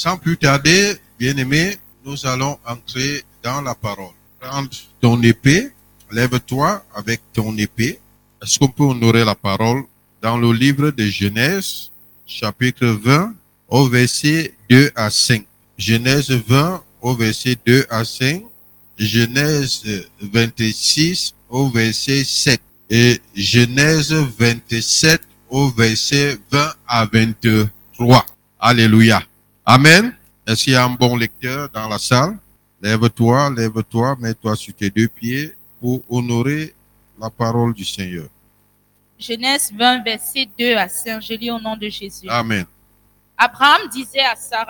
Sans plus tarder, bien-aimés, nous allons entrer dans la parole. Prends ton épée, lève-toi avec ton épée. Est-ce qu'on peut honorer la parole dans le livre de Genèse, chapitre 20, au verset 2 à 5. Genèse 20, au verset 2 à 5. Genèse 26, au verset 7. Et Genèse 27, au verset 20 à 23. Alléluia. Amen. Est-ce qu'il y a un bon lecteur dans la salle? Lève-toi, lève-toi, mets-toi sur tes deux pieds pour honorer la parole du Seigneur. Genèse 20, verset 2 à 5, je lis au nom de Jésus. Amen. Abraham disait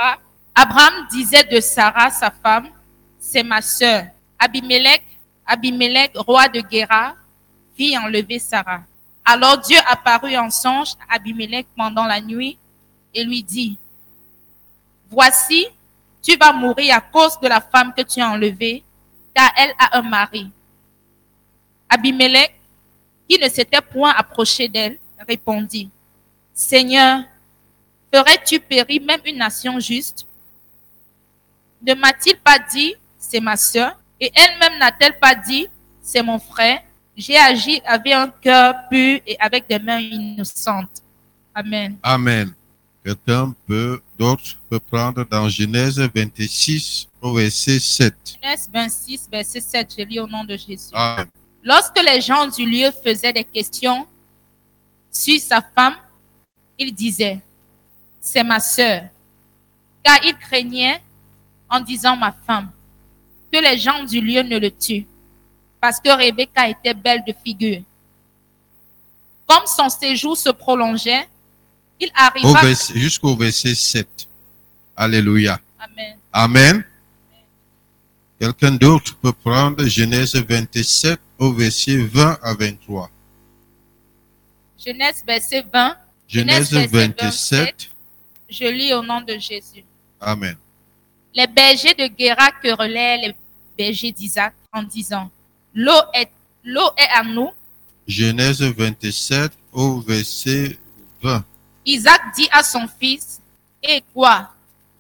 de Sarah, sa femme, c'est ma sœur. Abimelech, roi de Guérar, fit enlever Sarah. Alors Dieu apparut en songe à Abimelech pendant la nuit et lui dit, voici, tu vas mourir à cause de la femme que tu as enlevée, car elle a un mari. Abimelech, qui ne s'était point approché d'elle, répondit, Seigneur, ferais-tu périr même une nation juste? Ne m'a-t-il pas dit, c'est ma sœur, et elle-même n'a-t-elle pas dit, c'est mon frère? J'ai agi avec un cœur pur et avec des mains innocentes. Amen. Amen. Quelqu'un d'autre peut prendre dans Genèse 26 au verset 7. Genèse 26, verset 7, je lis au nom de Jésus. Amen. Lorsque les gens du lieu faisaient des questions sur sa femme, il disait, c'est ma sœur. Car il craignait, en disant ma femme, que les gens du lieu ne le tuent, parce que Rebecca était belle de figure. Comme son séjour se prolongeait, il arriva... Jusqu'au verset 7. Alléluia. Amen. Amen. Quelqu'un d'autre peut prendre Genèse 27 au verset 20 à 23. Genèse verset 20. Genèse 27. Je lis au nom de Jésus. Amen. Les bergers de Guérar querellaient les bergers d'Isaac en disant, l'eau est à nous. Genèse 27 au verset 20. Isaac dit à son fils, et quoi?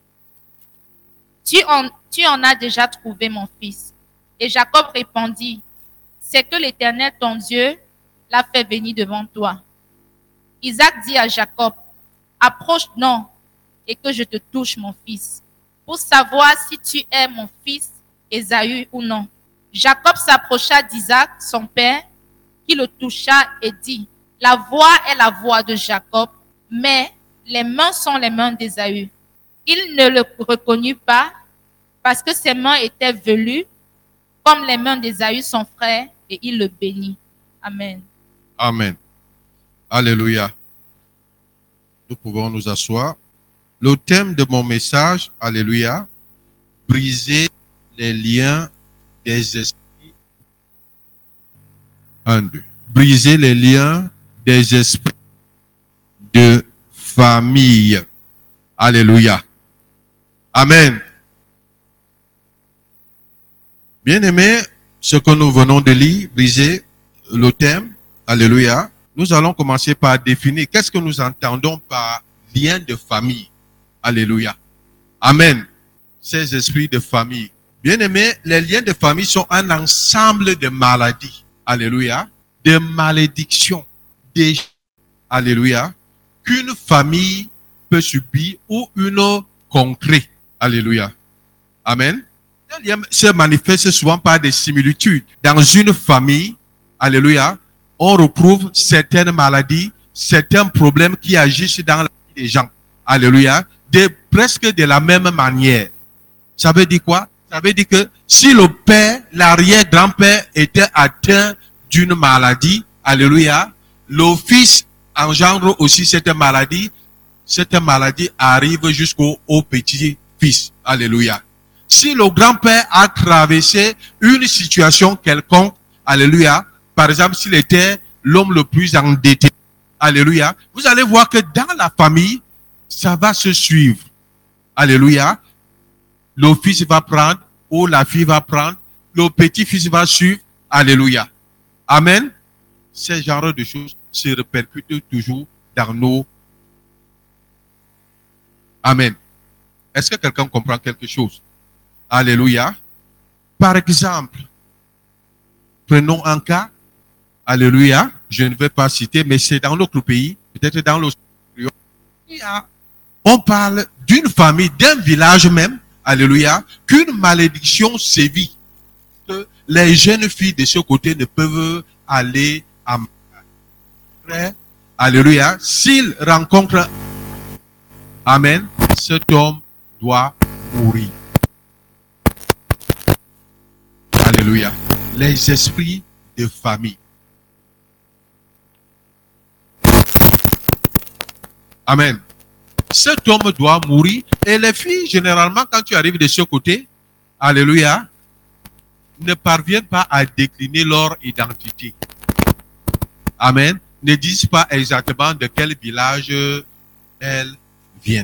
Tu en as déjà trouvé, mon fils. Et Jacob répondit, c'est que l'Éternel, ton Dieu, l'a fait venir devant toi. Isaac dit à Jacob, approche donc et que je te touche, mon fils, pour savoir si tu es mon fils Ésaü ou non. Jacob s'approcha d'Isaac, son père, qui le toucha et dit, la voix est la voix de Jacob, mais les mains sont les mains d'Ésaü. Il ne le reconnut pas parce que ses mains étaient velues comme les mains d'Ésaü, son frère, et il le bénit. Amen. Amen. Alléluia. Nous pouvons nous asseoir. Le thème de mon message, alléluia, briser les liens des esprits. 1, 2. Briser les liens des esprits de famille. Alléluia. Amen. Bien-aimés, ce que nous venons de lire, briser le thème, alléluia, nous allons commencer par définir qu'est-ce que nous entendons par lien de famille. Alléluia. Amen. Ces esprits de famille. Bien-aimés, les liens de famille sont un ensemble de maladies. Alléluia. De malédictions. Alléluia. Qu'une famille peut subir ou une concrète. Alléluia. Amen. Les liens se manifestent souvent par des similitudes. Dans une famille, alléluia, on retrouve certaines maladies, certains problèmes qui agissent dans la vie des gens. Alléluia. Presque de la même manière. Ça veut dire quoi? Ça veut dire que si le père, l'arrière-grand-père était atteint d'une maladie, alléluia, le fils engendre aussi cette maladie arrive jusqu'au petit-fils. Alléluia. Si le grand-père a traversé une situation quelconque, alléluia, par exemple, s'il était l'homme le plus endetté, alléluia, vous allez voir que dans la famille, ça va se suivre. Alléluia. Le fils va prendre, ou la fille va prendre, le petit-fils va suivre. Alléluia. Amen. Ce genre de choses se répercutent toujours dans nos... Amen. Est-ce que quelqu'un comprend quelque chose? Alléluia. Par exemple, prenons un cas. Alléluia. Je ne vais pas citer, mais c'est dans notre pays, peut-être dans l'Australie. On parle d'une famille, d'un village même, alléluia, qu'une malédiction sévit. Que les jeunes filles de ce côté ne peuvent aller à mariage. Alléluia. S'ils rencontrent, amen, cet homme doit mourir. Alléluia. Les esprits de famille. Amen. Cet homme doit mourir. Et les filles, généralement, quand tu arrives de ce côté, alléluia, ne parviennent pas à décliner leur identité. Amen. Ne disent pas exactement de quel village elles viennent.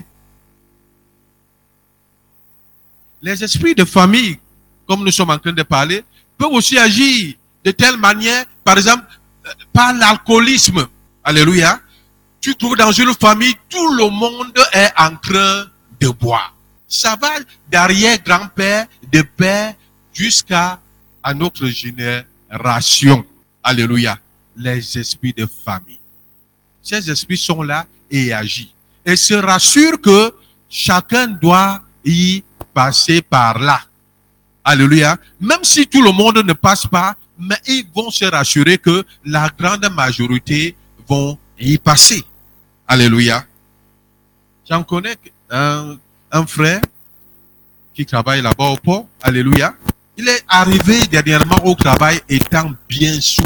Les esprits de famille, comme nous sommes en train de parler, peuvent aussi agir de telle manière, par exemple, par l'alcoolisme. Alléluia. Tu trouves dans une famille, tout le monde est en train de boire. Ça va d'arrière-grand-père, de père, jusqu'à notre génération. Alléluia. Les esprits de famille. Ces esprits sont là et agissent. Et se rassurent que chacun doit y passer par là. Alléluia. Même si tout le monde ne passe pas, mais ils vont se rassurer que la grande majorité vont y passer. Alléluia. J'en connais un frère qui travaille là-bas au port. Alléluia. Il est arrivé dernièrement au travail étant bien sous.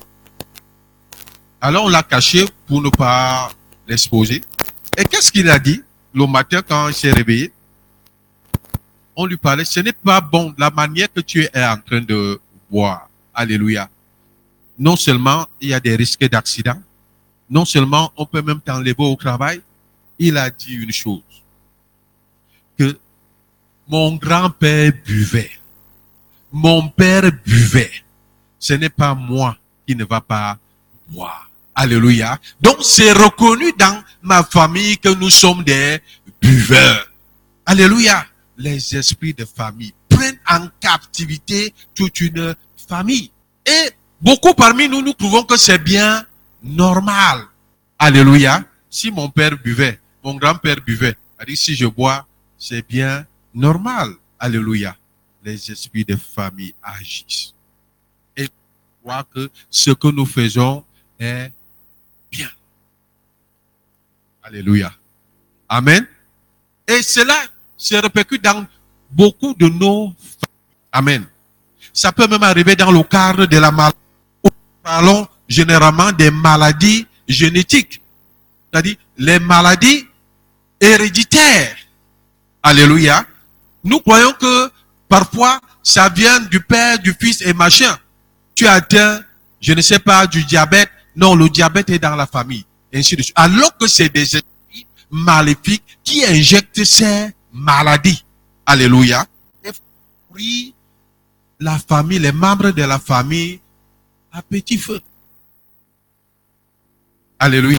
Alors on l'a caché pour ne pas l'exposer. Et qu'est-ce qu'il a dit le matin quand il s'est réveillé? On lui parlait, ce n'est pas bon la manière que tu es en train de boire. Alléluia. Non seulement il y a des risques d'accident, non seulement on peut même t'enlever au travail, il a dit une chose, que mon grand-père buvait, mon père buvait, ce n'est pas moi qui ne va pas boire. Alléluia. Donc c'est reconnu dans ma famille que nous sommes des buveurs. Alléluia. Les esprits de famille prennent en captivité toute une famille. Et beaucoup parmi nous, nous trouvons que c'est bien normal. Alléluia. Si mon père buvait, mon grand-père buvait, c'est-à-dire si je bois, c'est bien normal. Alléluia. Les esprits de famille agissent. Et croient que ce que nous faisons est bien. Alléluia. Amen. Et cela se répercute dans beaucoup de nos familles. Amen. Ça peut même arriver dans le cadre de la maladie. Nous parlons généralement des maladies génétiques. C'est-à-dire les maladies héréditaires. Alléluia. Nous croyons que parfois ça vient du père, du fils et machin. Tu as atteint, je ne sais pas, du diabète. Non, le diabète est dans la famille. Et ainsi de suite. Alors que c'est des esprits maléfiques qui injectent ces maladies. Alléluia. Et fruit la famille, les membres de la famille à petit feu. Alléluia.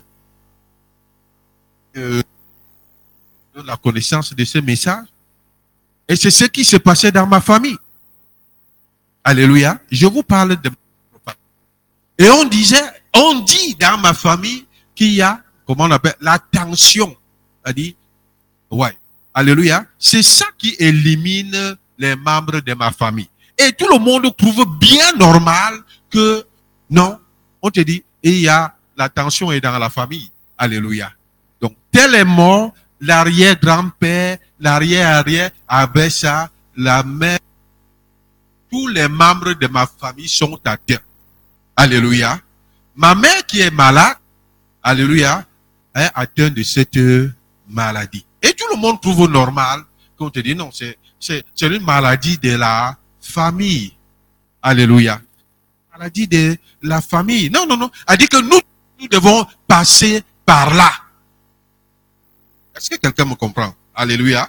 La connaissance de ce message. Et c'est ce qui se passait dans ma famille. Alléluia. Je vous parle de ma famille. Et on dit dans ma famille qu'il y a, comment on appelle, la tension. C'est-à-dire, ouais. Alléluia. C'est ça qui élimine les membres de ma famille. Et tout le monde trouve bien normal que, non, on te dit, il y a, la tension est dans la famille. Alléluia. Donc, tel est mort, l'arrière-grand-père, l'arrière-arrière avait ça, la mère. Tous les membres de ma famille sont atteints. Alléluia. Ma mère qui est malade, alléluia, est atteinte de cette maladie. Et tout le monde trouve normal qu'on te dit non, c'est une maladie de la famille. Alléluia. Maladie de la famille. Non, non, non. Elle dit que nous devons passer par là. Est-ce que quelqu'un me comprend? Alléluia.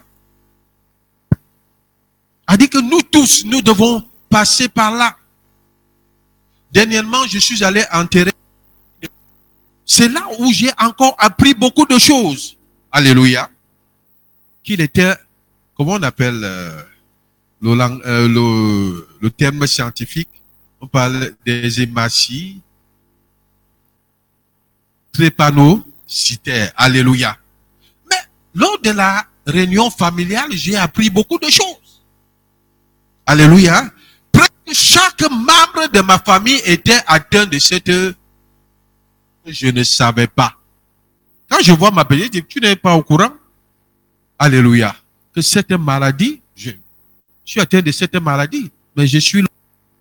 Elle dit que nous tous, nous devons passer par là. Dernièrement, je suis allé enterrer. C'est là où j'ai encore appris beaucoup de choses. Alléluia. Qu'il était comment on appelle le terme scientifique? On parle des hématies drépanocytaires. Alléluia. Mais lors de la réunion familiale, j'ai appris beaucoup de choses. Alléluia. Presque chaque membre de ma famille était atteint de cette... Je ne savais pas. Quand je vois ma petite, je dis, tu n'es pas au courant? Alléluia. Que cette maladie, je suis atteint de cette maladie, mais je suis là.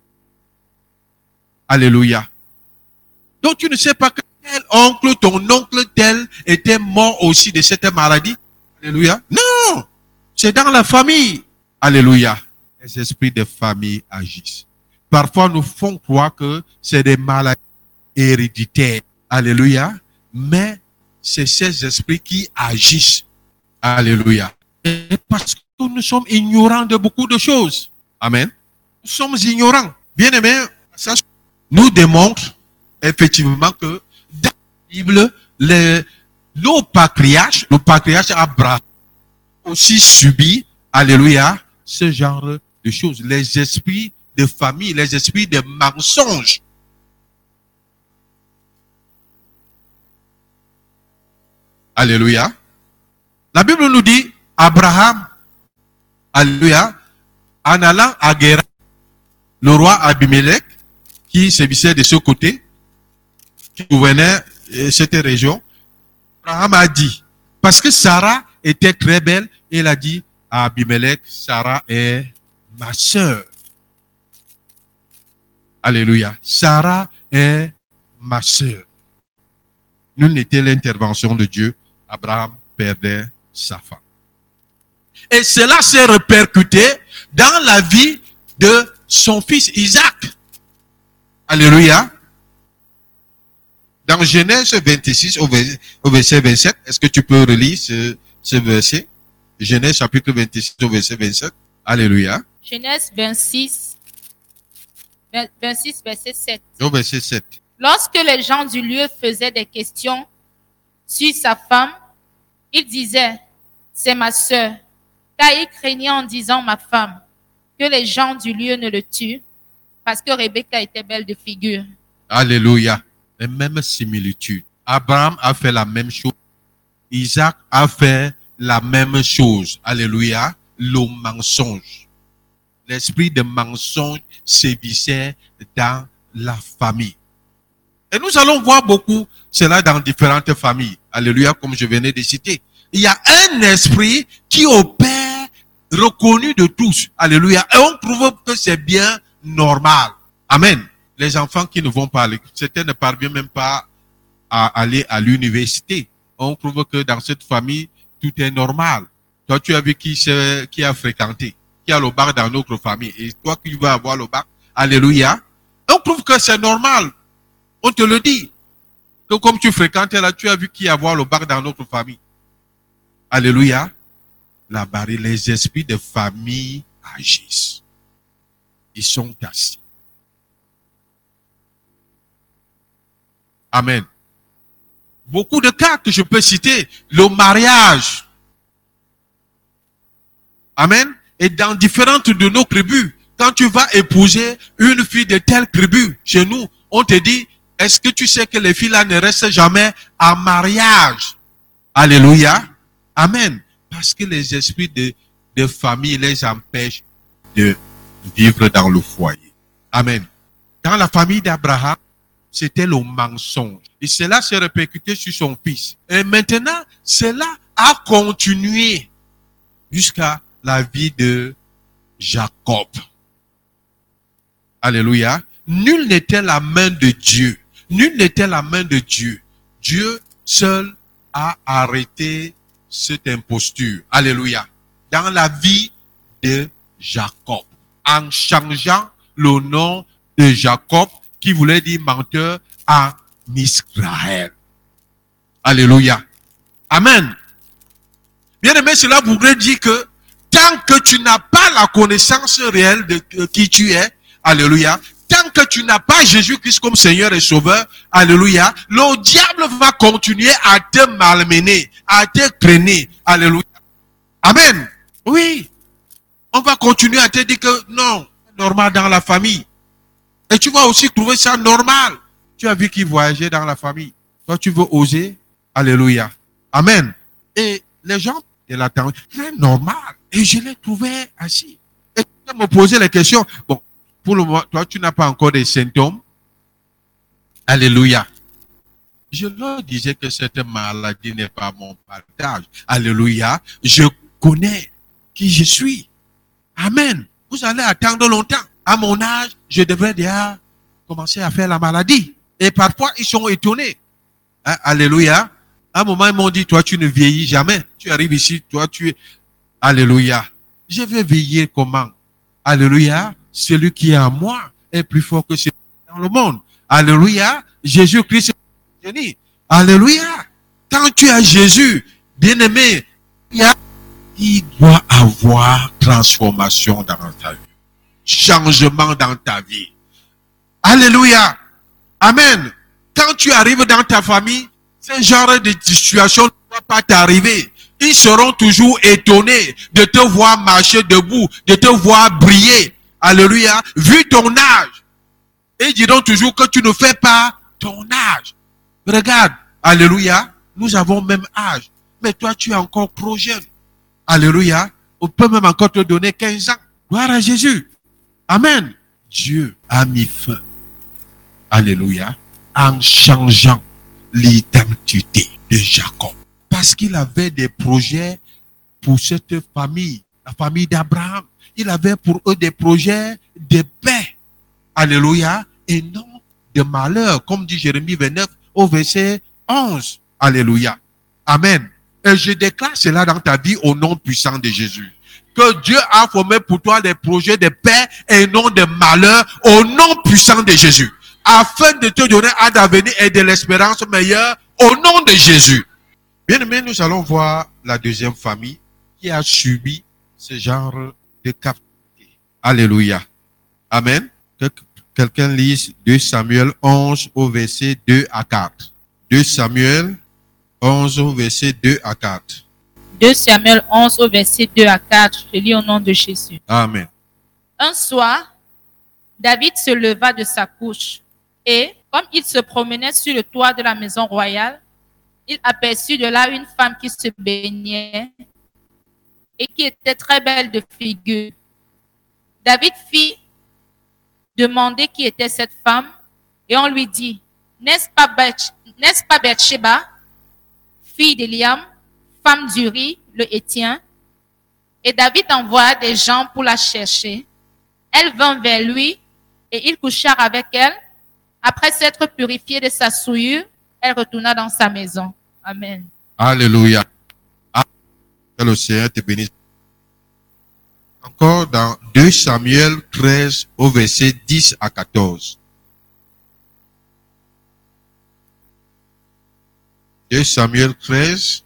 Alléluia. Donc tu ne sais pas que tel oncle, ton oncle tel était mort aussi de cette maladie. Alléluia. Non, c'est dans la famille. Alléluia. Les esprits de famille agissent. Parfois nous font croire que c'est des maladies héréditaires. Alléluia. Mais c'est ces esprits qui agissent. Alléluia. Et parce que nous sommes ignorants de beaucoup de choses. Amen. Nous sommes ignorants. Bien aimés, ça nous démontre effectivement que dans la Bible, nos patriarches Abraham aussi subi, alléluia, ce genre de choses. Les esprits de famille, les esprits de mensonges. Alléluia. La Bible nous dit, Abraham, alléluia, en allant à Guéra, le roi Abimelech, qui sévissait de ce côté, qui gouvernait cette région, Abraham a dit, parce que Sarah était très belle, il a dit à Abimelech, Sarah est ma sœur. Alléluia. Sarah est ma sœur. Nulle n'était l'intervention de Dieu. Abraham perdait sa femme. Et cela s'est répercuté dans la vie de son fils Isaac. Alléluia. Dans Genèse 26 au verset 27, est-ce que tu peux relire ce verset? Genèse chapitre 26 au verset 27. Alléluia. Genèse 26, verset 7. Au verset 7. Lorsque les gens du lieu faisaient des questions sur sa femme, ils disaient, c'est ma sœur. Car il craignait en disant ma femme, que les gens du lieu ne le tuent, parce que Rebecca était belle de figure. Alléluia. Les mêmes similitudes. Abraham a fait la même chose. Isaac a fait la même chose. Alléluia. Le mensonge. L'esprit de mensonge sévissait dans la famille. Et nous allons voir beaucoup cela dans différentes familles. Alléluia, comme je venais de citer. Il y a un esprit qui opère reconnu de tous. Alléluia. Et on trouve que c'est bien normal. Amen. Les enfants qui ne vont pas à l'école, certains ne parviennent même pas à aller à l'université. On trouve que dans cette famille, tout est normal. Toi, tu as vu qui a fréquenté, qui a le bac dans notre famille. Et toi qui vas avoir le bac, alléluia. On trouve que c'est normal. On te le dit. Que comme tu fréquentes là, tu as vu qui avoir le bac dans notre famille. Alléluia. Là-bas, les esprits de famille agissent. Ils sont assis. Amen. Beaucoup de cas que je peux citer. Le mariage. Amen. Et dans différentes de nos tribus, quand tu vas épouser une fille de telle tribu, chez nous, on te dit, est-ce que tu sais que les filles là ne restent jamais en mariage? Alléluia. Amen. Parce que les esprits de famille les empêchent de vivre dans le foyer. Amen. Dans la famille d'Abraham, c'était le mensonge. Et cela s'est répercuté sur son fils. Et maintenant, cela a continué jusqu'à la vie de Jacob. Alléluia. Nul n'était la main de Dieu. Nul n'était la main de Dieu. Dieu seul a arrêté cette imposture. Alléluia. Dans la vie de Jacob. En changeant le nom de Jacob, qui voulait dire menteur, à Israël. Alléluia. Amen. Bien aimé, cela voudrait dire que tant que tu n'as pas la connaissance réelle de qui tu es, alléluia, tant que tu n'as pas Jésus-Christ comme Seigneur et Sauveur, alléluia, le diable va continuer à te malmener, à te traîner, alléluia. Amen. Oui. On va continuer à te dire que non, c'est normal dans la famille. Et tu vas aussi trouver ça normal. Tu as vu qui voyageait dans la famille. Toi, tu veux oser. Alléluia. Amen. Et les gens de la tendance, c'est normal. Et je l'ai trouvé assis. Et tu me poser les questions. Bon, pour le moment, toi, tu n'as pas encore des symptômes. Alléluia. Je leur disais que cette maladie n'est pas mon partage. Alléluia. Je connais qui je suis. Amen. Vous allez attendre longtemps. À mon âge, je devrais déjà commencer à faire la maladie. Et parfois, ils sont étonnés. Hein? Alléluia. À un moment, ils m'ont dit, toi, tu ne vieillis jamais. Tu arrives ici, toi, tu es... Alléluia. Je vais veiller comment? Alléluia. Celui qui est en moi est plus fort que celui qui est dans le monde. Alléluia. Jésus-Christ est génie. Alléluia. Quand tu as Jésus, bien-aimé, il doit avoir transformation dans ta vie. Changement dans ta vie. Alléluia. Amen. Quand tu arrives dans ta famille, ce genre de situation ne va pas t'arriver. Ils seront toujours étonnés de te voir marcher debout, de te voir briller. Alléluia. Vu ton âge. Et ils diront toujours que tu ne fais pas ton âge. Regarde. Alléluia. Nous avons même âge. Mais toi, tu es encore trop jeune. Alléluia. On peut même encore te donner 15 ans. Gloire à Jésus. Amen. Dieu a mis fin. Alléluia. En changeant l'identité de Jacob. Parce qu'il avait des projets pour cette famille. La famille d'Abraham. Il avait pour eux des projets de paix. Alléluia. Et non de malheur. Comme dit Jérémie 29 au verset 11. Alléluia. Amen. Et je déclare cela dans ta vie au nom puissant de Jésus. Que Dieu a formé pour toi des projets de paix et non de malheur au nom puissant de Jésus. Afin de te donner un avenir et de l'espérance meilleure au nom de Jésus. Bien aimé, nous allons voir la deuxième famille qui a subi ce genre de captivité. Alléluia. Amen. Que quelqu'un lise 2 Samuel 11 au verset 2 à 4. 2 Samuel 11 au verset 2 à 4. 2 Samuel 11 au verset 2 à 4. Je lis au nom de Jésus. Amen. Un soir, David se leva de sa couche et, comme il se promenait sur le toit de la maison royale, il aperçut de là une femme qui se baignait et qui était très belle de figure. David fit demander qui était cette femme et on lui dit, n'est-ce pas Bathsheba, fille d'Eliam, femme d'Uri, le Héthien? Et David envoya des gens pour la chercher. Elle vint vers lui et il coucha avec elle. Après s'être purifiée de sa souillure, elle retourna dans sa maison. Amen. Alléluia. Que le Seigneur te bénisse. Encore dans 2 Samuel 13 au verset 10 à 14. 2 Samuel 13.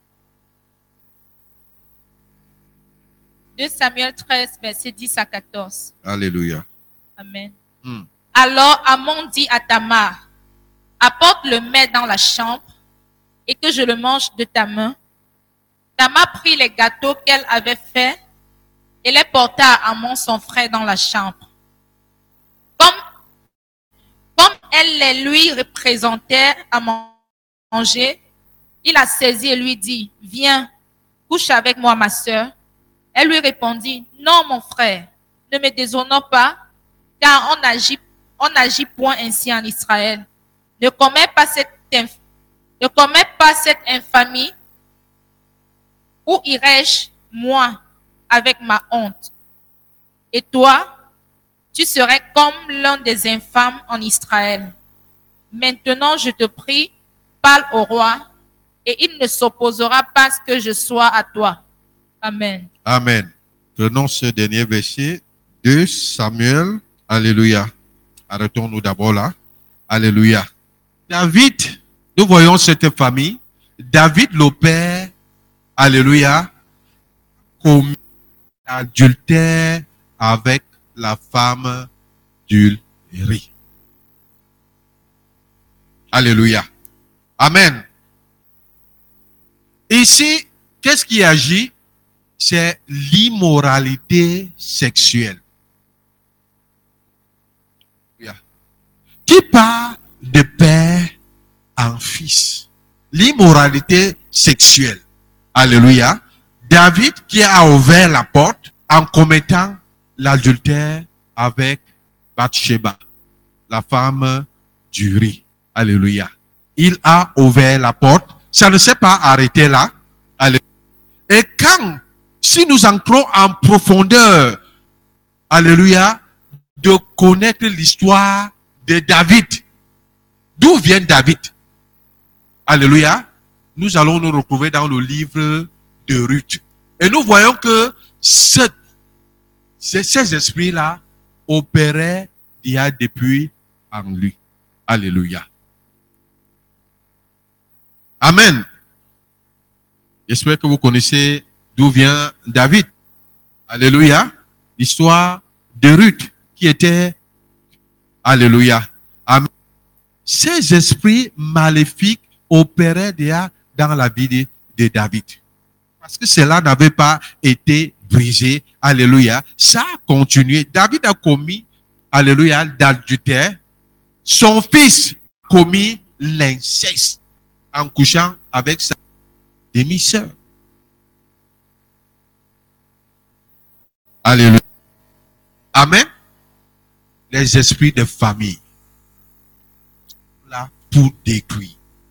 2 Samuel 13, verset 10 à 14. Alléluia. Amen. Alors Amon dit à Tamar, apporte le mets dans la chambre et que je le mange de ta main. Tamar prit les gâteaux qu'elle avait faits et les porta à Amon son frère dans la chambre. Comme elle les lui représentait à manger, il la saisit et lui dit, viens, couche avec moi ma sœur. Elle lui répondit, non mon frère, ne me déshonore pas, car on n'agit point ainsi en Israël. Ne commets pas cette infamie. Où irai-je, moi, avec ma honte? Et toi, tu serais comme l'un des infâmes en Israël. Maintenant, je te prie, parle au roi, et il ne s'opposera pas à ce que je sois à toi. Amen. Amen. Prenons ce dernier verset. 2 Samuel. Alléluia. Arrêtons-nous d'abord là. Alléluia. David, nous voyons cette famille. David, le père, alléluia, commis adultère avec la femme d'Uri. Alléluia. Amen. Ici, qu'est-ce qui agit? c'est l'immoralité sexuelle. Qui part de père en fils. L'immoralité sexuelle. Alléluia. David qui a ouvert la porte en commettant l'adultère avec Bathsheba, la femme d'Uri. Alléluia. Il a ouvert la porte. Ça ne s'est pas arrêté là. Alléluia. Et quand, si nous entrons en profondeur, alléluia, de connaître l'histoire de David, d'où vient David? Alléluia. Nous allons nous retrouver dans le livre de Ruth. Et nous voyons que ces esprits-là opéraient déjà depuis en lui. Alléluia. Amen. J'espère que vous connaissez d'où vient David. Alléluia. L'histoire de Ruth qui était... Alléluia. Amen. Ces esprits maléfiques opéraient déjà dans la vie de David. Parce que cela n'avait pas été brisé. Alléluia. Ça a continué. David a commis, alléluia, l'adultère. Son fils a commis l'inceste en couchant avec sa demi-sœur. Alléluia. Amen. Les esprits de famille. Là, pour détruire.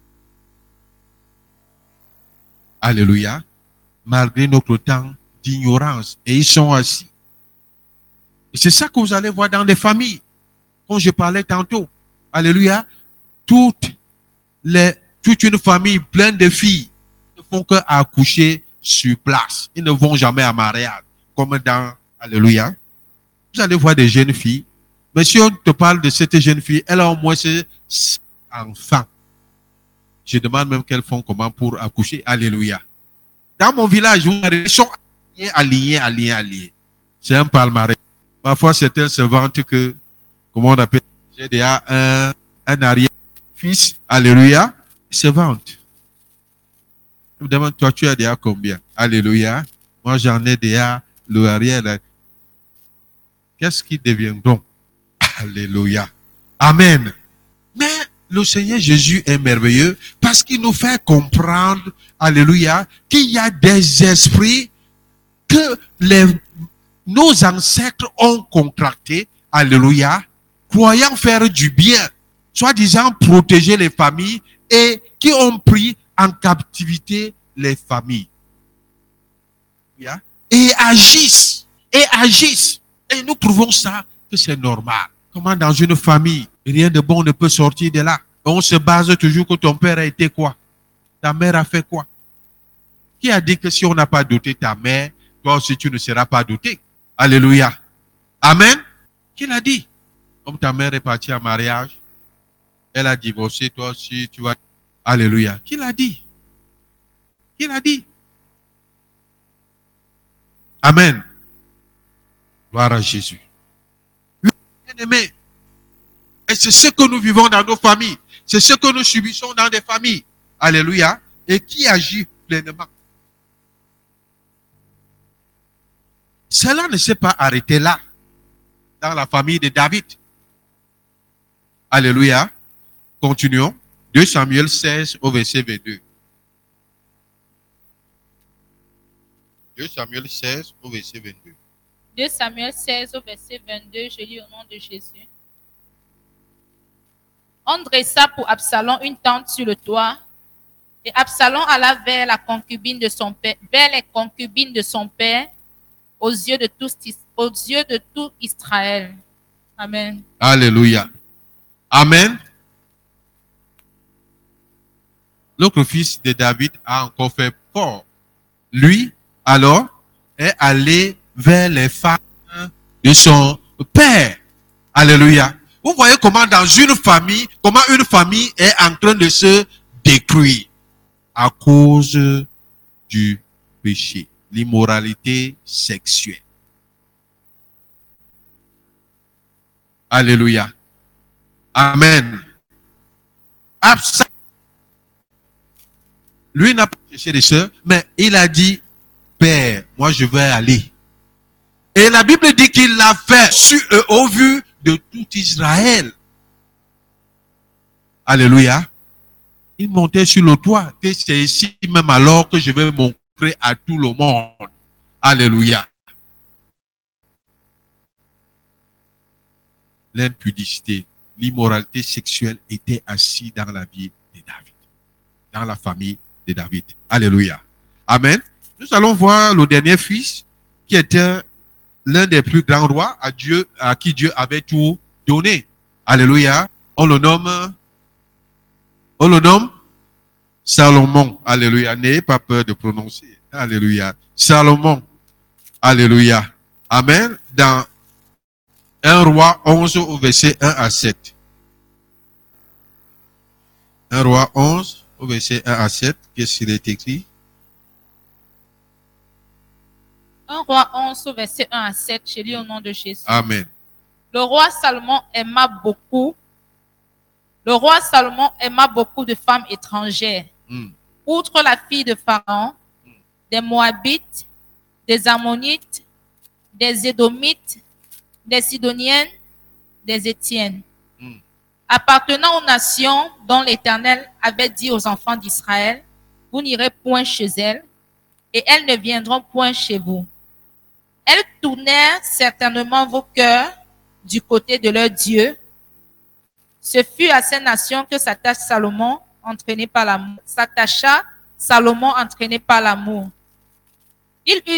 Alléluia. Malgré notre temps d'ignorance. Et ils sont assis. Et c'est ça que vous allez voir dans les familles. Comme je parlais tantôt. Alléluia. Toute une famille pleine de filles ne font qu'accoucher sur place. Ils ne vont jamais à mariage. Comme dans, alléluia. Vous allez voir des jeunes filles. Mais si on te parle de cette jeune fille, elle a au moins ses enfants. Je demande même qu'elles font comment pour accoucher. Alléluia. Dans mon village, ils sont alignés. C'est un palmarès. Parfois, certains se vantent que, comment on appelle, j'ai déjà un arrière-fils. Alléluia. Ils se vantent. Je me demande, toi, tu as déjà combien? Alléluia. Moi, j'en ai déjà le arrière. Là. Qu'est-ce qui devient donc? Alléluia. Amen. Mais le Seigneur Jésus est merveilleux parce qu'il nous fait comprendre, alléluia, qu'il y a des esprits que nos ancêtres ont contractés, alléluia, croyant faire du bien, soi-disant protéger les familles et qui ont pris en captivité les familles. Et agissent. Et nous trouvons ça que c'est normal. Comment dans une famille, rien de bon ne peut sortir de là. On se base toujours que ton père a été quoi? Ta mère a fait quoi? Qui a dit que si on n'a pas doté ta mère, toi aussi tu ne seras pas doté? Alléluia. Amen. Qui l'a dit? Comme ta mère est partie en mariage, elle a divorcé, toi aussi tu vas... Alléluia. Qui l'a dit? Qui l'a dit? Amen. Gloire à Jésus. Bien-aimé. Et c'est ce que nous vivons dans nos familles. C'est ce que nous subissons dans des familles. Alléluia. Et qui agit pleinement. Cela ne s'est pas arrêté là. Dans la famille de David. Alléluia. Continuons. 2 Samuel 16 au verset 22. 2 Samuel 16 au verset 22. 2 Samuel 16 au verset 22, je lis au nom de Jésus. On dressa pour Absalom une tente sur le toit, et Absalom alla vers la concubine de son père, vers les concubines de son père, aux yeux de tout Israël. Amen. Alléluia. Amen. L'autre fils de David a encore fait fort. Lui, alors, est allé vers les femmes de son père. Alléluia. Vous voyez comment dans une famille, comment une famille est en train de se détruire à cause du péché, l'immoralité sexuelle. Alléluia. Amen. Absalom, lui n'a pas cherché des sœurs, mais il a dit, Père, moi je vais aller. Et la Bible dit qu'il l'a fait au vu de tout Israël. Alléluia. Il montait sur le toit. Que c'est ici même alors que je vais montrer à tout le monde. Alléluia. L'impudicité, l'immoralité sexuelle était assis dans la vie de David. Dans la famille de David. Alléluia. Amen. Nous allons voir le dernier fils qui était l'un des plus grands rois à qui Dieu avait tout donné. Alléluia. On le nomme Salomon. Alléluia. N'ayez pas peur de prononcer. Alléluia. Salomon. Alléluia. Amen. Dans 1 Roi 11 au verset 1 à 7. 1 Roi 11 au verset 1 à 7. Qu'est-ce qu'il est écrit? 1 Roi 11 au verset 1 à 7. Je lis au nom de Jésus. Amen. Le roi Salomon aima beaucoup de femmes étrangères. Outre la fille de Pharaon, des Moabites, des Ammonites, des Édomites, des Sidoniennes, des Étiennes, appartenant aux nations dont l'Éternel avait dit aux enfants d'Israël, vous n'irez point chez elles, et elles ne viendront point chez vous. Elles tournèrent certainement vos cœurs du côté de leur Dieu. Ce fut à ces nations que s'attacha Salomon, entraîné par l'amour. Il eut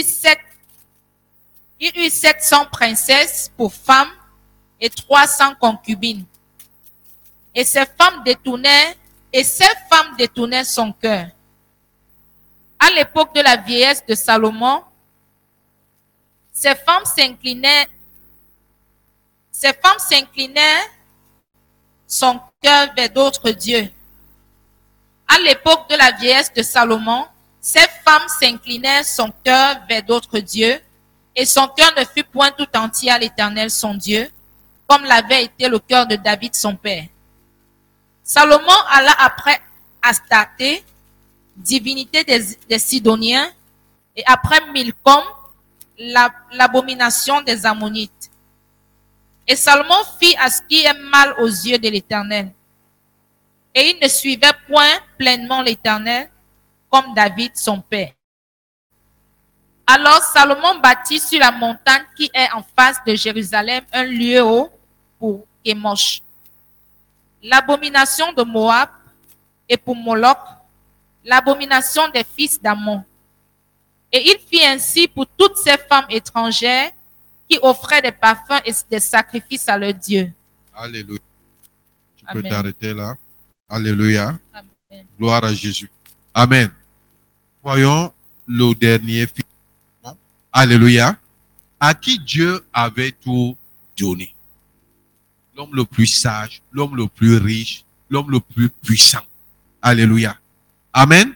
700 princesses pour femmes et 300 concubines. Et ces femmes détournaient son cœur. À l'époque de la vieillesse de Salomon, ces femmes s'inclinaient son cœur vers d'autres dieux. À l'époque de la vieillesse de Salomon, ces femmes s'inclinaient son cœur vers d'autres dieux, et son cœur ne fut point tout entier à l'Éternel son Dieu, comme l'avait été le cœur de David son père. Salomon alla après Astarté, divinité des Sidoniens, et après Milcom, l'abomination des Ammonites. Et Salomon fit à ce qui est mal aux yeux de l'Éternel. Et il ne suivait point pleinement l'Éternel, comme David son père. Alors Salomon bâtit sur la montagne qui est en face de Jérusalem un lieu haut pour Kémosh, l'abomination de Moab, et pour Moloch, l'abomination des fils d'Ammon. Et il fit ainsi pour toutes ces femmes étrangères qui offraient des parfums et des sacrifices à leur Dieu. Alléluia. Tu Amen. peux t'arrêter là. Alléluia. Amen. Gloire à Jésus. Amen. Voyons le dernier fils. Alléluia. À qui Dieu avait tout donné. L'homme le plus sage, l'homme le plus riche, l'homme le plus puissant. Alléluia. Amen.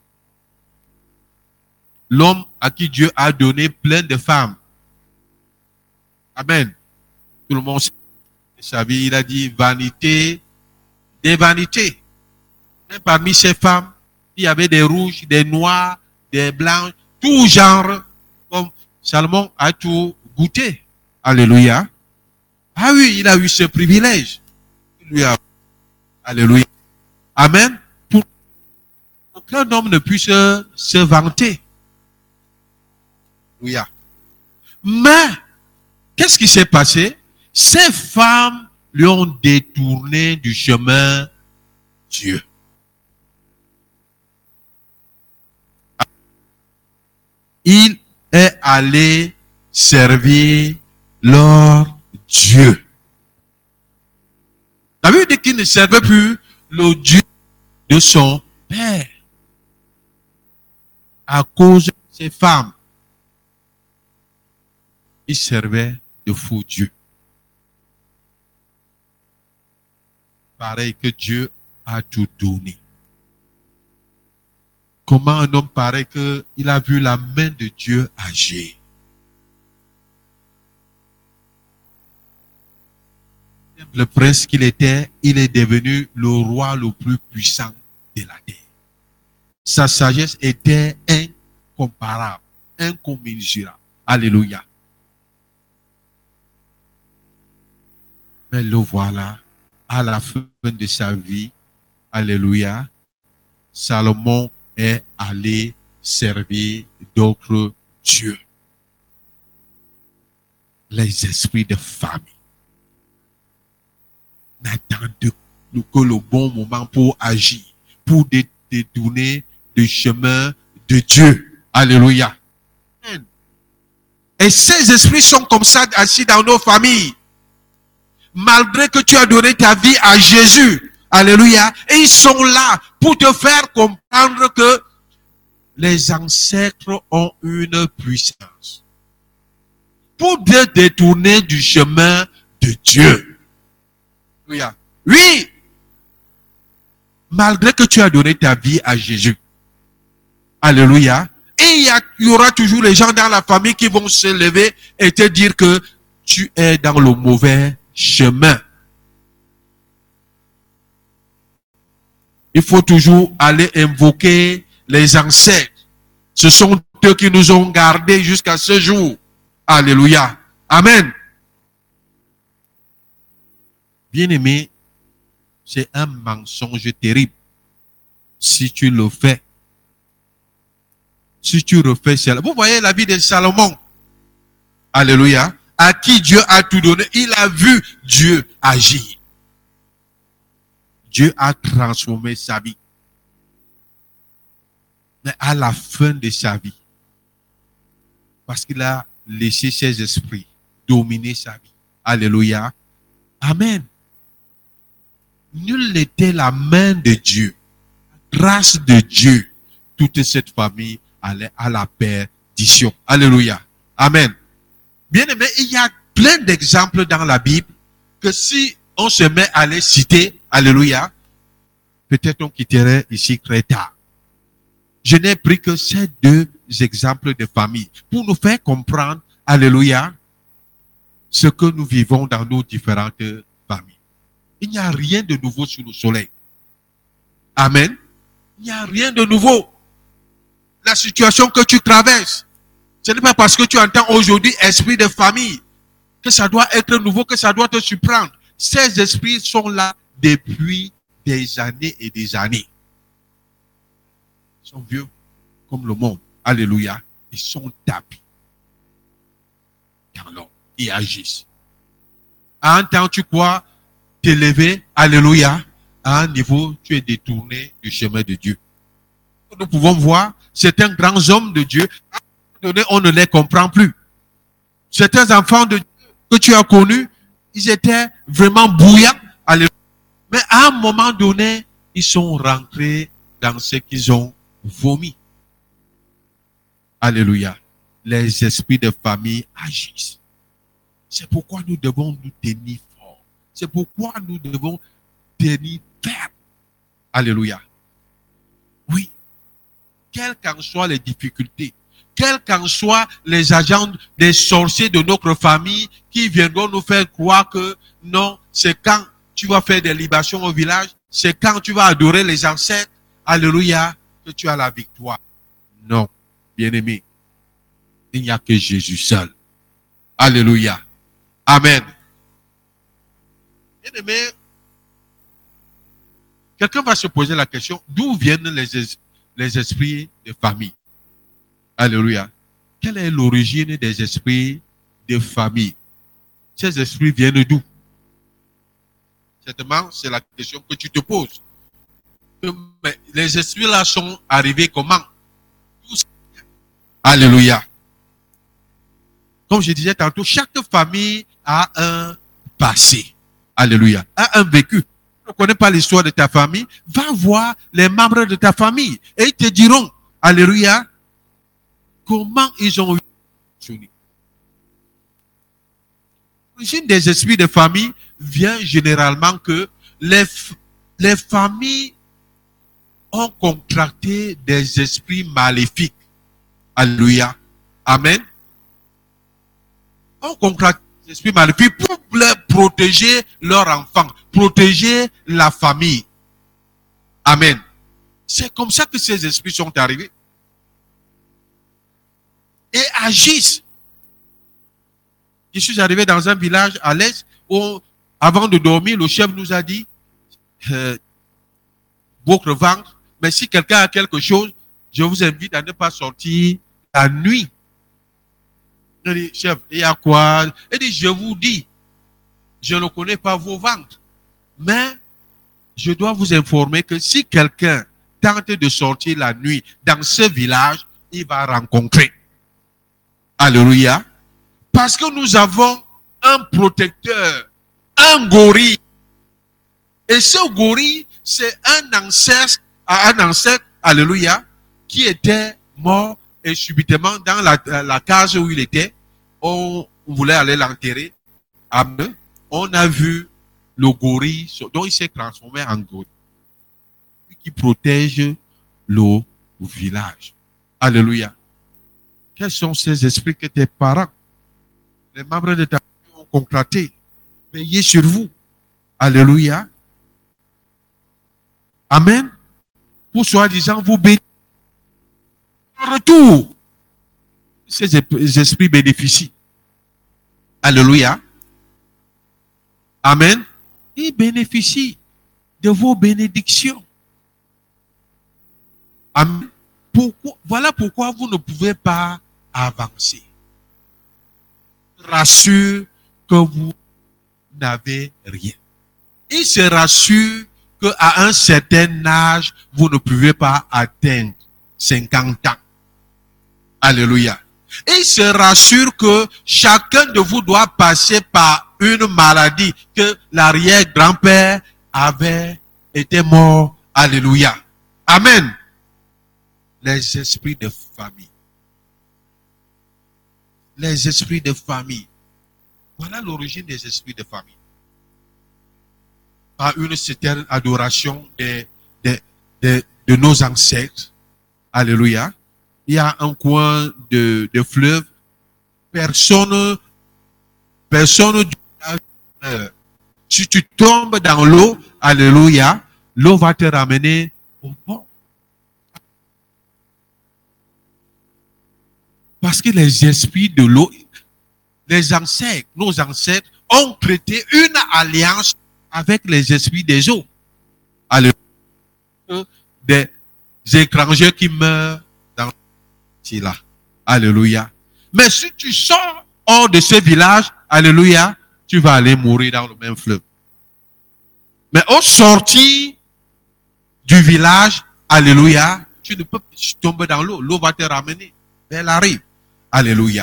L'homme à qui Dieu a donné plein de femmes. Amen. Tout le monde savait, il a dit vanité des vanités. Même parmi ces femmes, il y avait des rouges, des noirs, des blancs, tout genre. Comme Salomon a tout goûté. Alléluia. Ah oui, il a eu ce privilège. Alléluia. Amen. Pour qu'un homme ne puisse se vanter. Alléluia. Mais, qu'est-ce qui s'est passé? Ces femmes lui ont détourné du chemin Dieu. Il est allé servir leur Dieu. Ça veut dire qu'il ne servait plus le Dieu de son père. À cause de ces femmes, il servait de faux Dieu. Pareil que Dieu a tout donné. Comment un homme pareil qu'il a vu la main de Dieu agir. Le prince qu'il était, il est devenu le roi le plus puissant de la terre. Sa sagesse était incomparable. incommensurable. Alléluia. Mais le voilà, à la fin de sa vie, alléluia, Salomon est allé servir d'autres dieux. Les esprits de famille n'attendent que le bon moment pour agir, pour détourner le chemin de Dieu. Alléluia. Et ces esprits sont comme ça assis dans nos familles. Malgré que tu as donné ta vie à Jésus. Alléluia. Et ils sont là pour te faire comprendre que les ancêtres ont une puissance. Pour te détourner du chemin de Dieu. Alléluia. Oui. Malgré que tu as donné ta vie à Jésus. Alléluia. Et il y aura toujours les gens dans la famille qui vont se lever et te dire que tu es dans le mauvais chemin. Il faut toujours aller invoquer les ancêtres. Ce sont eux qui nous ont gardés jusqu'à ce jour. Alléluia. Amen. Bien-aimé, c'est un mensonge terrible. Si tu le fais, si tu refais cela. Vous voyez la vie de Salomon. Alléluia. À qui Dieu a tout donné. Il a vu Dieu agir. Dieu a transformé sa vie. Mais à la fin de sa vie, parce qu'il a laissé ses esprits dominer sa vie. Alléluia. Amen. Nul n'était la main de Dieu. La grâce de Dieu. Toute cette famille allait à la perdition. Alléluia. Amen. Bien aimé, il y a plein d'exemples dans la Bible que si on se met à les citer, alléluia, peut-être on quitterait ici très tard. Je n'ai pris que ces deux exemples de famille pour nous faire comprendre, alléluia, ce que nous vivons dans nos différentes familles. Il n'y a rien de nouveau sous le soleil. Amen. Il n'y a rien de nouveau. La situation que tu traverses, ce n'est pas parce que tu entends aujourd'hui esprit de famille que ça doit être nouveau, que ça doit te surprendre. Ces esprits sont là depuis des années et des années. Ils sont vieux comme le monde. Alléluia. Ils sont tapis dans l'homme. Ils agissent. À un temps, tu crois t'élever, alléluia. À un niveau, tu es détourné du chemin de Dieu. Nous pouvons voir certains grands hommes de Dieu, à un moment donné, on ne les comprend plus. Certains enfants de Dieu que tu as connus, ils étaient vraiment bouillants. Alléluia. Mais à un moment donné, ils sont rentrés dans ce qu'ils ont vomi. Alléluia. Les esprits de famille agissent. C'est pourquoi nous devons nous tenir forts. C'est pourquoi nous devons tenir ferme. Alléluia. Oui. Quelles qu'en soient les difficultés, quels qu'en soient les agents des sorciers de notre famille qui viendront nous faire croire que non, c'est quand tu vas faire des libations au village, c'est quand tu vas adorer les ancêtres, alléluia, que tu as la victoire. Non, bien-aimé, il n'y a que Jésus seul. Alléluia. Amen. Bien-aimé, quelqu'un va se poser la question, d'où viennent les esprits de famille? Alléluia. Quelle est l'origine des esprits de famille? Ces esprits viennent d'où? Certainement, c'est la question que tu te poses. Mais les esprits là sont arrivés comment? Alléluia. Comme je disais tantôt, chaque famille a un passé. Alléluia. A un vécu. Tu ne connais pas l'histoire de ta famille, va voir les membres de ta famille et ils te diront, alléluia, comment ils ont eu. L'origine des esprits de famille vient généralement que les familles ont contracté des esprits maléfiques. Alléluia. Amen. Ont contracté des esprits maléfiques pour protéger leurs enfants, protéger la famille. Amen. C'est comme ça que ces esprits sont arrivés. et agissent. Je suis arrivé dans un village à l'est où, avant de dormir, le chef nous a dit, votre ventre, mais si quelqu'un a quelque chose, je vous invite à ne pas sortir la nuit. Il dit, chef, il y a quoi? Il dit, je vous dis, je ne connais pas vos ventres, mais je dois vous informer que si quelqu'un tente de sortir la nuit dans ce village, il va rencontrer. Alléluia. Parce que nous avons un protecteur, un gorille. Et ce gorille, c'est un ancêtre, alléluia, qui était mort et subitement dans la case où il était, on voulait aller l'enterrer. On a vu le gorille, donc il s'est transformé en gorille, qui protège le village. Alléluia. Quels sont ces esprits que tes parents, les membres de ta famille ont concoctés? Veillez sur vous. Alléluia. Amen. Pour soi-disant vous bénir. En retour, ces esprits bénéficient. Alléluia. Amen. Ils bénéficient de vos bénédictions. Amen. Voilà pourquoi vous ne pouvez pas avancer. Rassure que vous n'avez rien. Il se rassure qu'à un certain âge, vous ne pouvez pas atteindre 50 ans. Alléluia. Il se rassure que chacun de vous doit passer par une maladie, que l'arrière-grand-père avait été mort. Alléluia. Amen. Les esprits de famille. Les esprits de famille. Voilà l'origine des esprits de famille. Par une certaine adoration de nos ancêtres. Alléluia. Il y a un coin de fleuve. Personne du village. Si tu tombes dans l'eau, alléluia, l'eau va te ramener au pont. Parce que les esprits de l'eau, les ancêtres, nos ancêtres, ont traité une alliance avec les esprits des eaux. Alléluia. Des étrangers qui meurent dans là. Alléluia. Mais si tu sors hors de ce village, alléluia, tu vas aller mourir dans le même fleuve. Mais au sortir du village, alléluia, tu ne peux pas tomber dans l'eau. L'eau va te ramener vers la rive. Alléluia.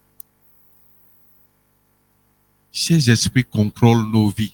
Ces esprits contrôlent nos vies.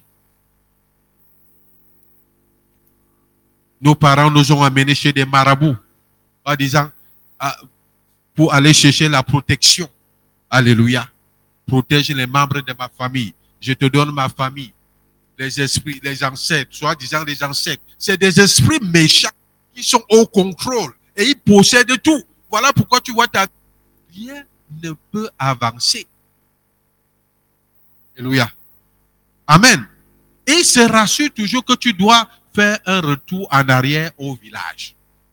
Nos parents nous ont amenés chez des marabouts en disant pour aller chercher la protection. Alléluia. Protège les membres de ma famille. Je te donne ma famille. Les esprits, les ancêtres, soi-disant les ancêtres. C'est des esprits méchants qui sont au contrôle et ils possèdent tout. Voilà pourquoi tu vois rien ne peut avancer. Alléluia. Amen. Et il se rassure toujours que tu dois faire un retour en arrière au village.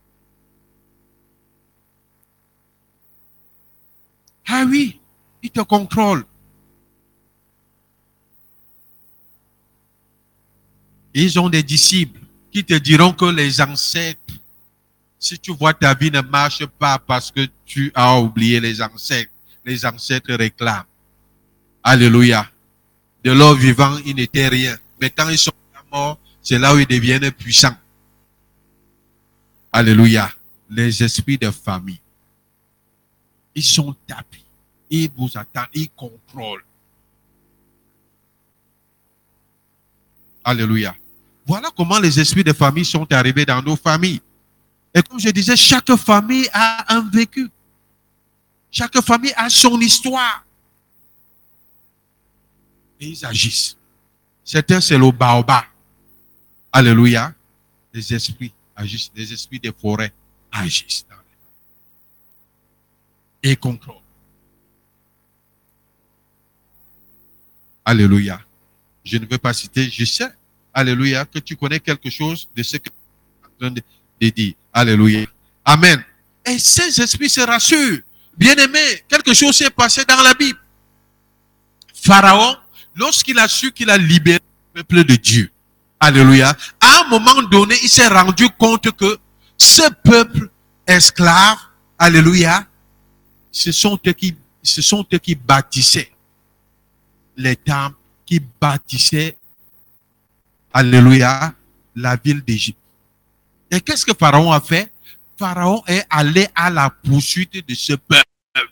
Ah oui, il te contrôle. Ils ont des disciples qui te diront que les ancêtres, si tu vois ta vie ne marche pas parce que tu as oublié les ancêtres réclament. Alléluia. De leur vivant, ils n'étaient rien. Mais quand ils sont morts, c'est là où ils deviennent puissants. Alléluia. Les esprits de famille. Ils sont tapis. Ils vous attendent. Ils contrôlent. Alléluia. Voilà comment les esprits de famille sont arrivés dans nos familles. Et comme je disais, chaque famille a un vécu. Chaque famille a son histoire. Et ils agissent. Certains, c'est le baobab. Alléluia. Les esprits agissent. Les esprits des forêts agissent. Et contrôlent. Alléluia. Je ne veux pas citer, je sais, alléluia, que tu connais quelque chose de ce que tu es en train de dire. Alléluia. Amen. Et ces esprits se rassurent Bien-aimé, quelque chose s'est passé dans la Bible. Pharaon, lorsqu'il a su qu'il a libéré le peuple de Dieu, alléluia, à un moment donné, il s'est rendu compte que ce peuple esclave, alléluia, ce sont eux qui bâtissaient les temples, qui bâtissaient, alléluia, la ville d'Égypte. Et qu'est-ce que Pharaon a fait? Pharaon est allé à la poursuite de ce peuple.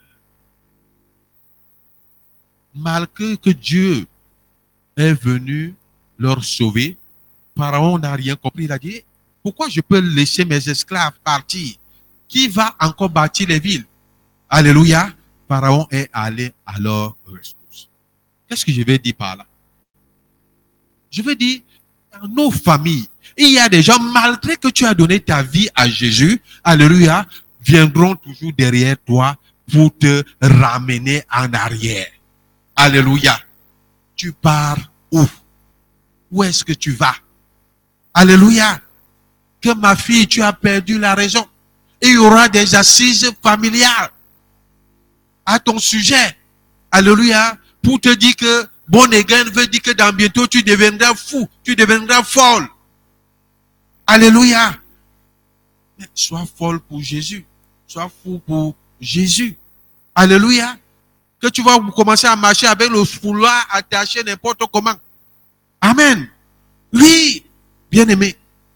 Malgré que Dieu est venu leur sauver, Pharaon n'a rien compris. Il a dit, pourquoi je peux laisser mes esclaves partir? Qui va encore bâtir les villes? Alléluia. Pharaon est allé à leur rescousse. Qu'est-ce que je vais dire par là? Je veux dire, dans nos familles, il y a des gens, malgré que tu as donné ta vie à Jésus, alléluia, viendront toujours derrière toi pour te ramener en arrière. Alléluia. Tu pars où? Où est-ce que tu vas? Alléluia. Que ma fille, tu as perdu la raison. Et il y aura des assises familiales à ton sujet. Alléluia. Pour te dire que born again veut dire que dans bientôt tu deviendras fou, tu deviendras folle. Alléluia. Mais sois folle pour Jésus. Sois fou pour Jésus. Alléluia. Que tu vas commencer à marcher avec le foulard attaché n'importe comment. Amen. Oui, bien-aimé.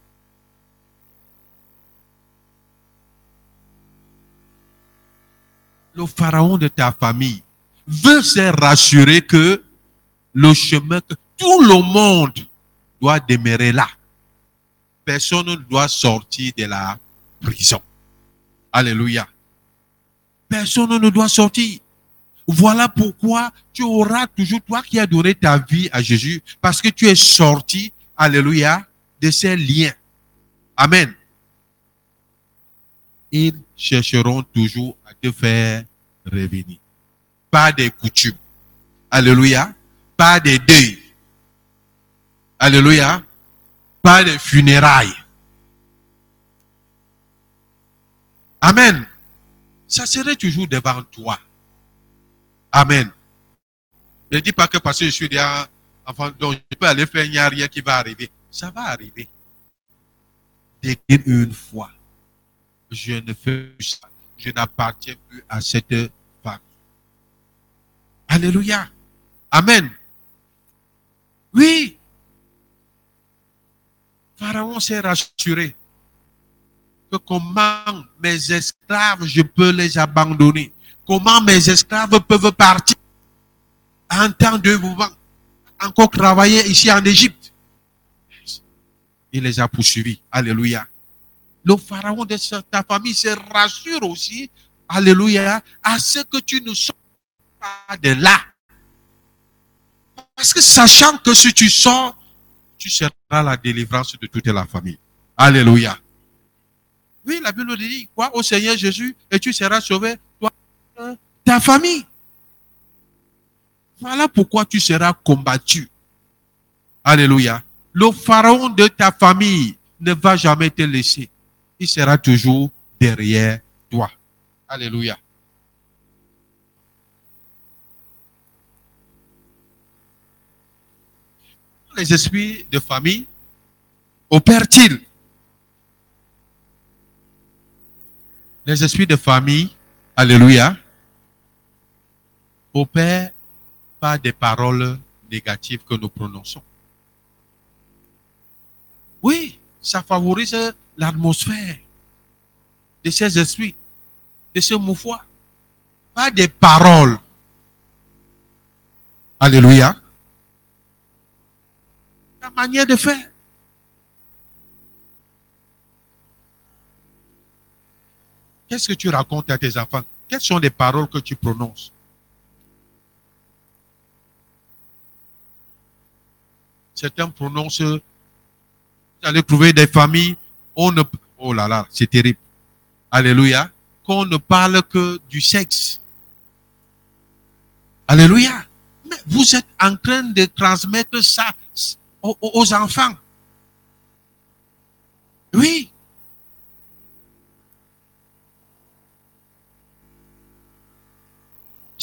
Le pharaon de ta famille veut se rassurer que le chemin que tout le monde doit demeurer là. Personne ne doit sortir de la prison. Alléluia. Personne ne doit sortir. Voilà pourquoi tu auras toujours, toi qui as donné ta vie à Jésus, parce que tu es sorti, alléluia, de ces liens. Amen. Ils chercheront toujours à te faire revenir. Pas des coutumes. Alléluia. Pas des deuils. Alléluia. Pas des funérailles. Amen. Ça serait toujours devant toi. Amen. Ne dis pas que parce que je suis déjà enfant, donc je peux aller faire, il n'y a rien qui va arriver. Ça va arriver. Décline une fois. Je ne fais plus ça. Je n'appartiens plus à cette femme. Alléluia. Amen. Oui. Pharaon s'est rassuré que comment mes esclaves, je peux les abandonner. Comment mes esclaves peuvent partir en temps de mouvement, encore travailler ici en Égypte. Il les a poursuivis. Alléluia. Le pharaon de ta famille se rassure aussi, alléluia, à ce que tu ne sors pas de là. Parce que sachant que si tu sors, tu seras la délivrance de toute la famille. Alléluia. Oui, la Bible dit, crois au Seigneur Jésus et tu seras sauvé, toi, ta famille. Voilà pourquoi tu seras combattu. Alléluia. Le pharaon de ta famille ne va jamais te laisser. Il sera toujours derrière toi. Alléluia. Les esprits de famille opèrent-ils? Les esprits de famille, alléluia, opèrent par des paroles négatives que nous prononçons. Oui, ça favorise l'atmosphère de ces esprits, de ce mouvement. Pas des paroles. Alléluia. La manière de faire. Qu'est-ce que tu racontes à tes enfants? Quelles sont les paroles que tu prononces? Certains prononcent, vous allez trouver des familles, on ne, oh là là, c'est terrible. Alléluia. Qu'on ne parle que du sexe. Alléluia. Mais vous êtes en train de transmettre ça aux enfants. Oui.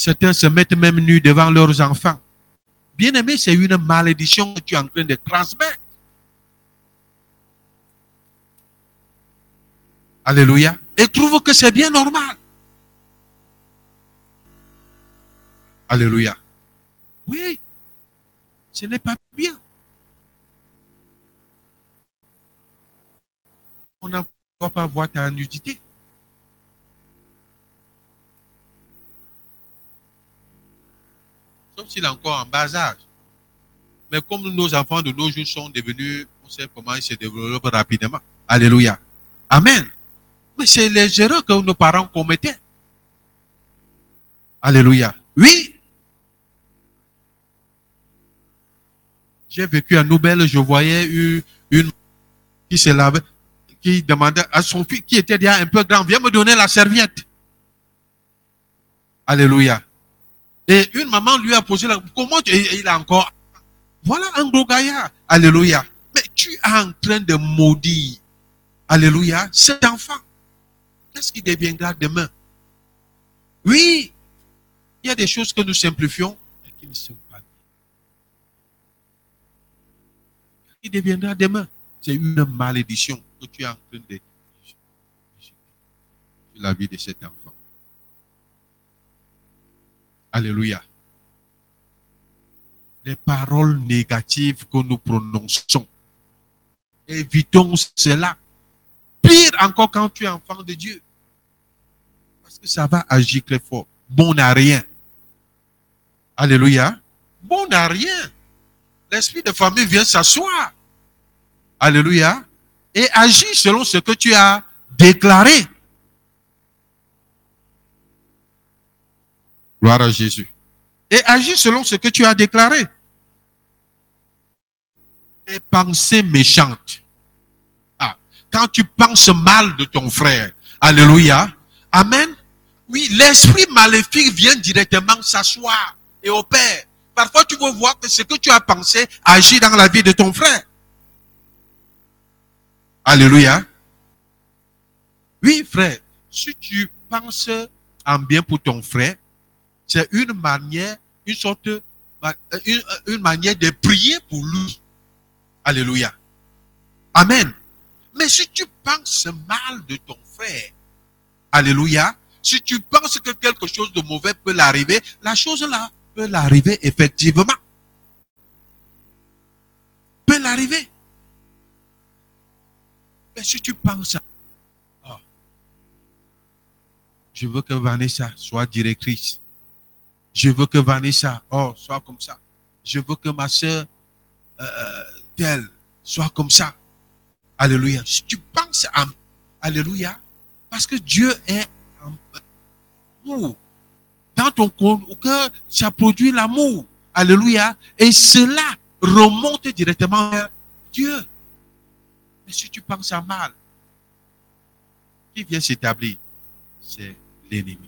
Certains se mettent même nus devant leurs enfants. Bien-aimé, c'est une malédiction que tu es en train de transmettre. Alléluia. Et trouve que c'est bien normal. Alléluia. Oui, ce n'est pas bien. On ne va pas voir ta nudité. Sauf s'il est encore en bas âge. Mais comme nos enfants de nos jours sont devenus, on sait comment ils se développent rapidement. Alléluia. Amen. Mais c'est les erreurs que nos parents commettaient. Alléluia. Oui. J'ai vécu à Nouvelle, je voyais une qui se lavait, qui demandait à son fils, qui était déjà un peu grand, viens me donner la serviette. Alléluia. Et une maman lui a posé la comment il a encore. Voilà un gros gaillard. Alléluia. Mais tu es en train de maudire. Alléluia. Cet enfant. Qu'est-ce qui deviendra demain? Oui. Il y a des choses que nous simplifions et qui ne sont pas bien. Qui deviendra demain? C'est une malédiction que tu es en train de sur la vie de cet enfant. Alléluia. Les paroles négatives que nous prononçons. Évitons cela. Pire encore quand tu es enfant de Dieu. Parce que ça va agir très fort. Bon à rien. Alléluia. Bon à rien. L'esprit de famille vient s'asseoir. Alléluia. Et agit selon ce que tu as déclaré. Gloire à Jésus. Et agis selon ce que tu as déclaré. Les pensées méchantes. Ah, quand tu penses mal de ton frère. Alléluia. Amen. Oui, l'esprit maléfique vient directement s'asseoir et opère. Parfois, tu vas voir que ce que tu as pensé agit dans la vie de ton frère. Alléluia. Oui, frère, si tu penses en bien pour ton frère, c'est une manière, une sorte, une manière de prier pour lui. Alléluia. Amen. Mais si tu penses mal de ton frère, alléluia, si tu penses que quelque chose de mauvais peut l'arriver, la chose là peut l'arriver effectivement. Peut l'arriver. Mais si tu penses, oh, je veux que Vanessa soit directrice. Je veux que Vanessa, oh, soit comme ça. Je veux que ma soeur, telle, soit comme ça. Alléluia. Si tu penses à, alléluia, parce que Dieu est amour. Dans ton cœur, ça produit l'amour. Alléluia. Et cela remonte directement vers Dieu. Mais si tu penses à mal, qui vient s'établir? C'est l'ennemi.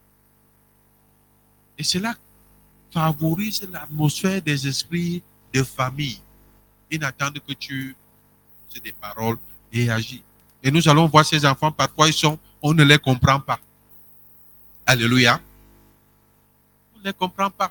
Et cela favorise l'atmosphère des esprits de famille. Ils attendent que tu aies des paroles et agis. Et nous allons voir ces enfants, parfois on ne les comprend pas. Alléluia. On ne les comprend pas.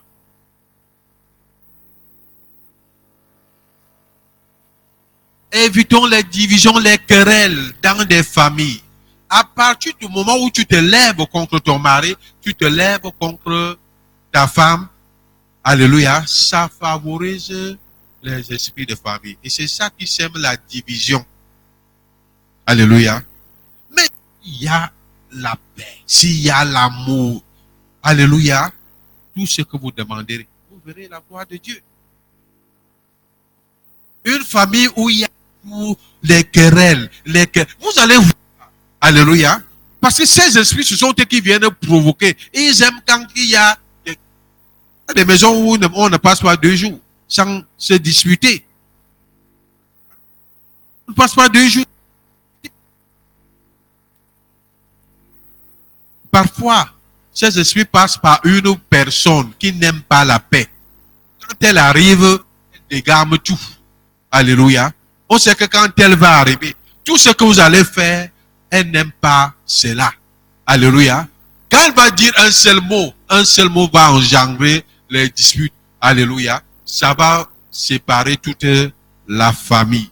Évitons les divisions, les querelles dans des familles. À partir du moment où tu te lèves contre ton mari, tu te lèves contre ta femme, alléluia, ça favorise les esprits de famille. Et c'est ça qui sème la division. Alléluia. Mais il y a la paix, s'il y a l'amour, alléluia, tout ce que vous demanderez, vous verrez la gloire de Dieu. Une famille où il y a tous les querelles, vous allez voir, alléluia, parce que ces esprits, ce sont eux qui viennent provoquer. Et ils aiment quand il y a des maisons où on ne passe pas 2 jours sans se disputer. On ne passe pas 2 jours. Parfois, ces esprits passent par une personne qui n'aime pas la paix. Quand elle arrive, elle dégarme tout. Alléluia. On sait que quand elle va arriver, tout ce que vous allez faire, elle n'aime pas cela. Alléluia. Quand elle va dire un seul mot, un seul mot va engendrer les disputes. Alléluia. Ça va séparer toute la famille.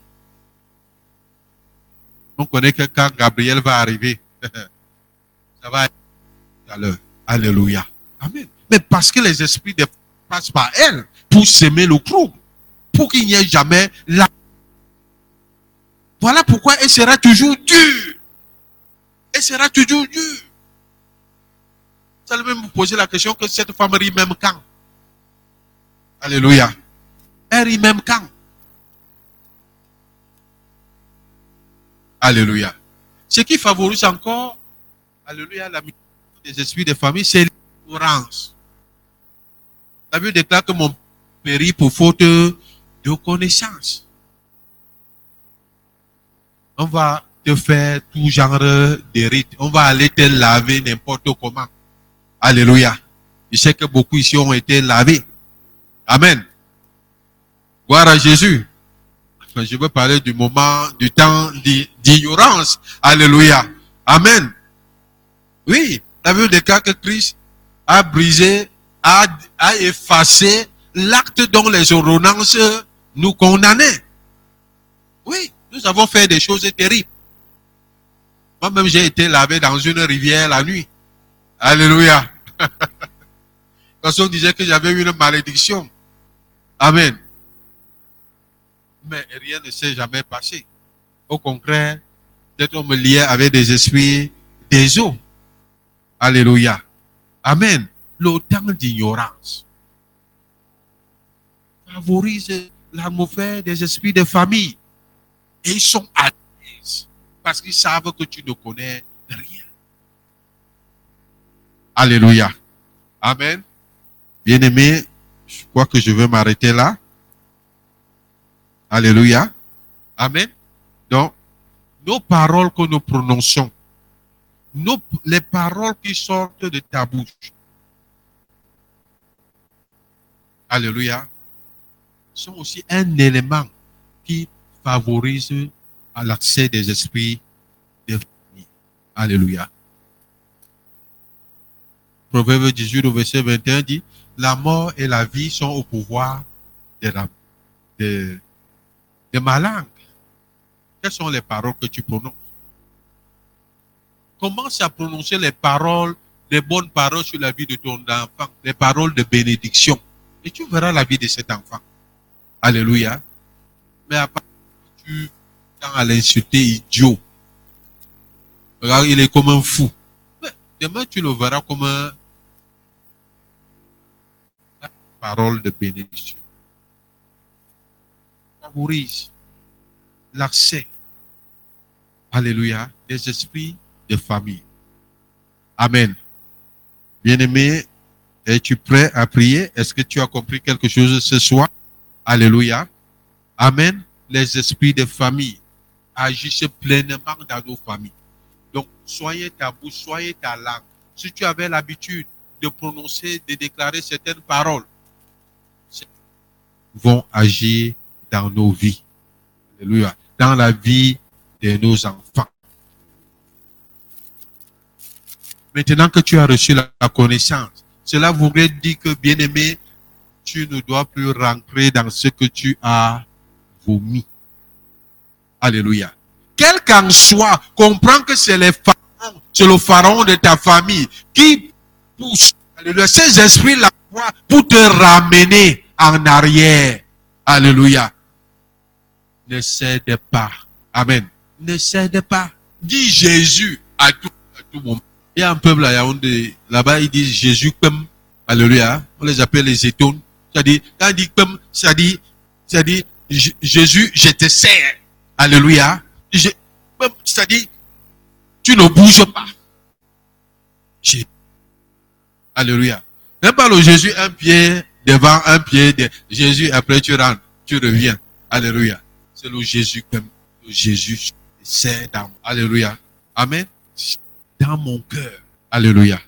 On connaît que quand Gabriel va arriver, ça va être tout à l'heure. Alléluia. Amen. Mais parce que les esprits passent par elle pour s'aimer le trouble, pour qu'il n'y ait jamais la... Voilà pourquoi elle sera toujours dure. Elle sera toujours dure. Vous allez même vous poser la question que cette femme rit même quand? Alléluia. Elle rit même quand? Alléluia. Ce qui favorise encore, alléluia, la mission des esprits de famille, c'est l'ignorance. La Bible déclare que mon périt pour faute de connaissance. On va te faire tout genre de rites. On va aller te laver n'importe comment. Alléluia. Je sais que beaucoup ici ont été lavés. Amen. Gloire à Jésus. Je veux parler du moment, du temps d'ignorance. Alléluia. Amen. Oui, la Bible déclare que Christ a brisé, a effacé l'acte dont les ordonnances nous condamnaient. Oui, nous avons fait des choses terribles. Moi-même, j'ai été lavé dans une rivière la nuit. Alléluia. Parce qu'on disait que j'avais une malédiction. Amen. Mais rien ne s'est jamais passé. Au contraire, peut-être on me liait avec des esprits des eaux. Alléluia. Amen. Le temps d'ignorance favorise l'atmosphère des esprits de famille. Et ils sont à l'aise parce qu'ils savent que tu ne connais rien. Alléluia. Amen. Bien-aimé, je crois que je vais m'arrêter là. Alléluia. Amen. Donc, nos paroles que nous prononçons, les paroles qui sortent de ta bouche, alléluia, sont aussi un élément qui favorise à l'accès des esprits de famille. Alléluia. Proverbe 18 au verset 21 dit, la mort et la vie sont au pouvoir de ma langue. Quelles sont les paroles que tu prononces? Commence à prononcer les paroles, les bonnes paroles sur la vie de ton enfant, les paroles de bénédiction. Et tu verras la vie de cet enfant. Alléluia. Mais à part tu tends à l'insulter idiot. Regarde, il est comme un fou. Mais demain, tu le verras comme un parole de bénédiction. Favorise l'accès, alléluia, des esprits de famille. Amen. Bien-aimé, es-tu prêt à prier? Est-ce que tu as compris quelque chose ce soir? Alléluia. Amen. Les esprits de famille agissent pleinement dans nos familles. Donc, soyez ta bouche, soyez ta langue. Si tu avais l'habitude de prononcer, de déclarer certaines paroles, vont agir dans nos vies. Alléluia. Dans la vie de nos enfants. Maintenant que tu as reçu la connaissance, cela voudrait dire que, bien-aimé, tu ne dois plus rentrer dans ce que tu as vomi. Alléluia. Quel qu'en soit, comprends que c'est le pharaon de ta famille qui pousse, alléluia, ces esprits-là pour te ramener en arrière. Alléluia. Ne cède pas. Amen. Ne cède pas. Dis Jésus à tout moment. Il y a un peuple à Yaoundé, là-bas, ils disent Jésus comme, alléluia, on les appelle les étones. C'est-à-dire, quand il dit comme, c'est-à-dire, Jésus, je te sers. Alléluia. C'est-à-dire, tu ne bouges pas. Alléluia. Même pas le Jésus, un pied devant, un pied de Jésus, après tu rentres, tu reviens. Alléluia. C'est le Jésus comme, le Jésus, c'est dans, alléluia. Amen. Dans mon cœur. Alléluia.